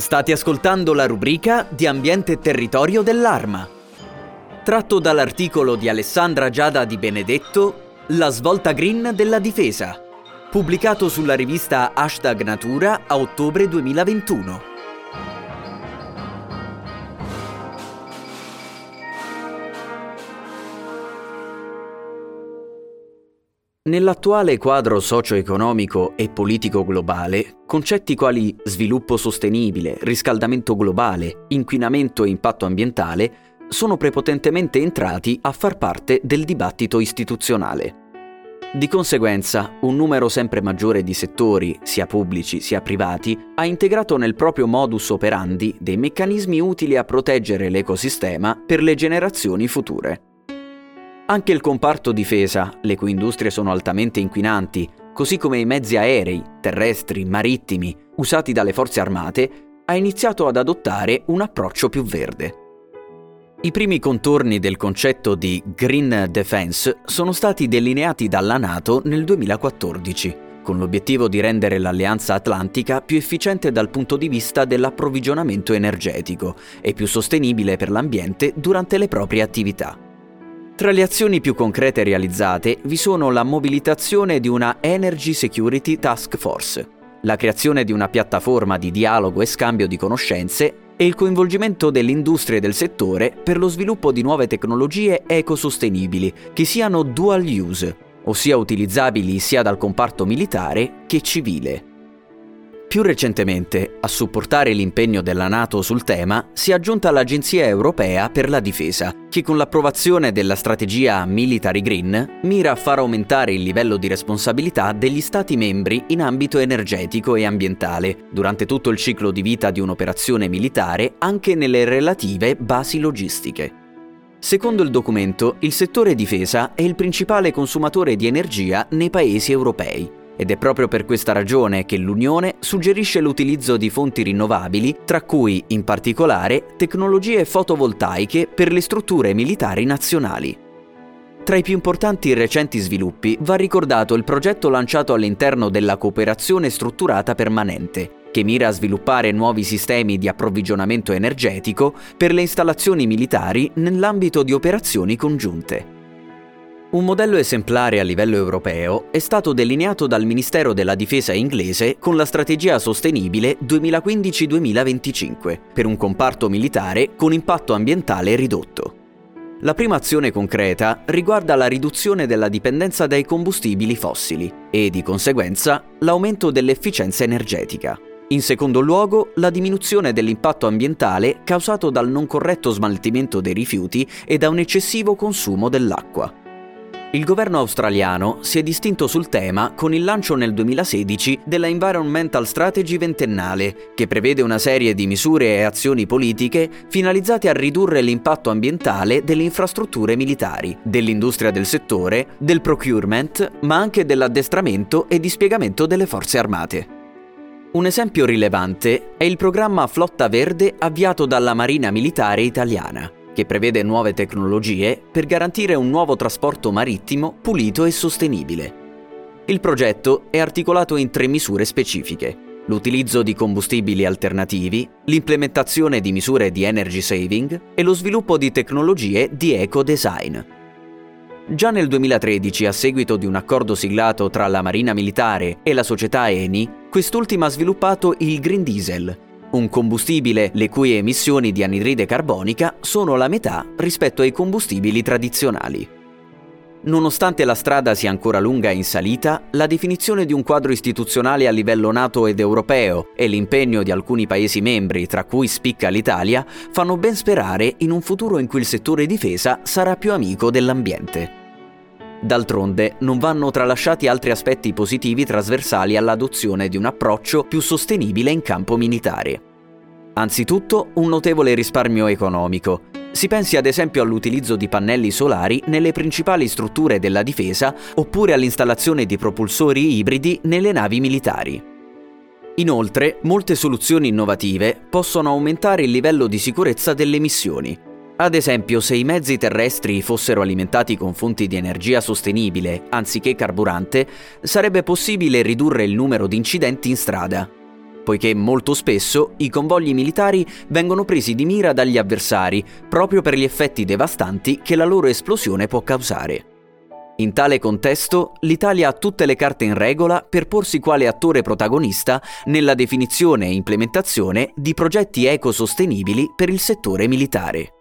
State ascoltando la rubrica di Ambiente e Territorio dell'Arma. Tratto dall'articolo di Alessandra Giada Di Benedetto, La svolta green della difesa, pubblicato sulla rivista #Natura a ottobre 2021. Nell'attuale quadro socio-economico e politico globale, concetti quali sviluppo sostenibile, riscaldamento globale, inquinamento e impatto ambientale sono prepotentemente entrati a far parte del dibattito istituzionale. Di conseguenza, un numero sempre maggiore di settori, sia pubblici sia privati, ha integrato nel proprio modus operandi dei meccanismi utili a proteggere l'ecosistema per le generazioni future. Anche il comparto difesa, le cui industrie sono altamente inquinanti, così come i mezzi aerei, terrestri, marittimi, usati dalle forze armate, ha iniziato ad adottare un approccio più verde. I primi contorni del concetto di Green Defense sono stati delineati dalla NATO nel 2014, con l'obiettivo di rendere l'Alleanza Atlantica più efficiente dal punto di vista dell'approvvigionamento energetico e più sostenibile per l'ambiente durante le proprie attività. Tra le azioni più concrete realizzate vi sono la mobilitazione di una Energy Security Task Force, la creazione di una piattaforma di dialogo e scambio di conoscenze e il coinvolgimento delle industrie del settore per lo sviluppo di nuove tecnologie ecosostenibili che siano dual use, ossia utilizzabili sia dal comparto militare che civile. Più recentemente, a supportare l'impegno della NATO sul tema, si è aggiunta l'Agenzia Europea per la Difesa, che con l'approvazione della strategia Military Green mira a far aumentare il livello di responsabilità degli Stati membri in ambito energetico e ambientale, durante tutto il ciclo di vita di un'operazione militare, anche nelle relative basi logistiche. Secondo il documento, il settore difesa è il principale consumatore di energia nei paesi europei. Ed è proprio per questa ragione che l'Unione suggerisce l'utilizzo di fonti rinnovabili, tra cui, in particolare, tecnologie fotovoltaiche per le strutture militari nazionali. Tra i più importanti recenti sviluppi va ricordato il progetto lanciato all'interno della Cooperazione Strutturata Permanente, che mira a sviluppare nuovi sistemi di approvvigionamento energetico per le installazioni militari nell'ambito di operazioni congiunte. Un modello esemplare a livello europeo è stato delineato dal Ministero della Difesa inglese con la strategia sostenibile 2015-2025 per un comparto militare con impatto ambientale ridotto. La prima azione concreta riguarda la riduzione della dipendenza dai combustibili fossili e, di conseguenza, l'aumento dell'efficienza energetica. In secondo luogo, la diminuzione dell'impatto ambientale causato dal non corretto smaltimento dei rifiuti e da un eccessivo consumo dell'acqua. Il governo australiano si è distinto sul tema con il lancio nel 2016 della Environmental Strategy ventennale, che prevede una serie di misure e azioni politiche finalizzate a ridurre l'impatto ambientale delle infrastrutture militari, dell'industria del settore, del procurement, ma anche dell'addestramento e dispiegamento delle forze armate. Un esempio rilevante è il programma Flotta Verde avviato dalla Marina Militare Italiana, che prevede nuove tecnologie per garantire un nuovo trasporto marittimo pulito e sostenibile. Il progetto è articolato in 3 misure specifiche: l'utilizzo di combustibili alternativi, l'implementazione di misure di energy saving e lo sviluppo di tecnologie di eco-design. Già nel 2013, a seguito di un accordo siglato tra la Marina Militare e la società Eni, quest'ultima ha sviluppato il Green Diesel, un combustibile le cui emissioni di anidride carbonica sono la metà rispetto ai combustibili tradizionali. Nonostante la strada sia ancora lunga in salita, la definizione di un quadro istituzionale a livello NATO ed europeo e l'impegno di alcuni Paesi membri, tra cui spicca l'Italia, fanno ben sperare in un futuro in cui il settore difesa sarà più amico dell'ambiente. D'altronde, non vanno tralasciati altri aspetti positivi trasversali all'adozione di un approccio più sostenibile in campo militare. Anzitutto, un notevole risparmio economico. Si pensi ad esempio all'utilizzo di pannelli solari nelle principali strutture della difesa oppure all'installazione di propulsori ibridi nelle navi militari. Inoltre, molte soluzioni innovative possono aumentare il livello di sicurezza delle missioni. Ad esempio, se i mezzi terrestri fossero alimentati con fonti di energia sostenibile, anziché carburante, sarebbe possibile ridurre il numero di incidenti in strada. poiché molto spesso i convogli militari vengono presi di mira dagli avversari proprio per gli effetti devastanti che la loro esplosione può causare. In tale contesto, l'Italia ha tutte le carte in regola per porsi quale attore protagonista nella definizione e implementazione di progetti ecosostenibili per il settore militare.